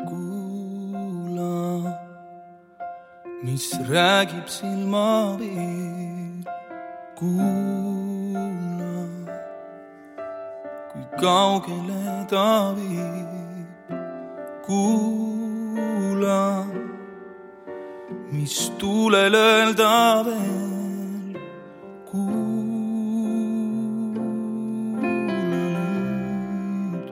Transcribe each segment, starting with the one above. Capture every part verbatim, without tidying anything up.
kuula, mis räägib silmapiir. Kuula, kui kaugele ta viib. Kuula, mis tuulel öelda veel. Kuula nüüd.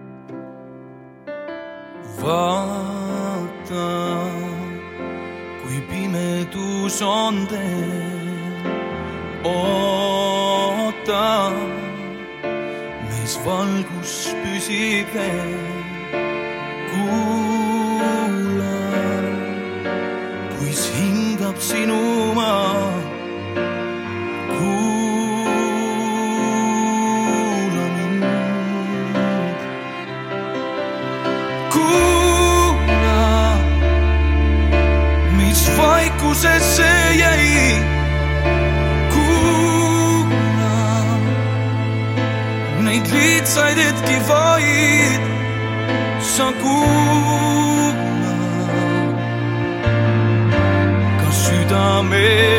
Vaata, kui pimedus on teel. Oota, meis valgus püsib veel. Kuula, kuis hingab sinu maa. Kuula mind. Kuula, mis vaikusesse jäi. Kuula, neid lihtsaid hetki vaid. Sa kuula, ka südame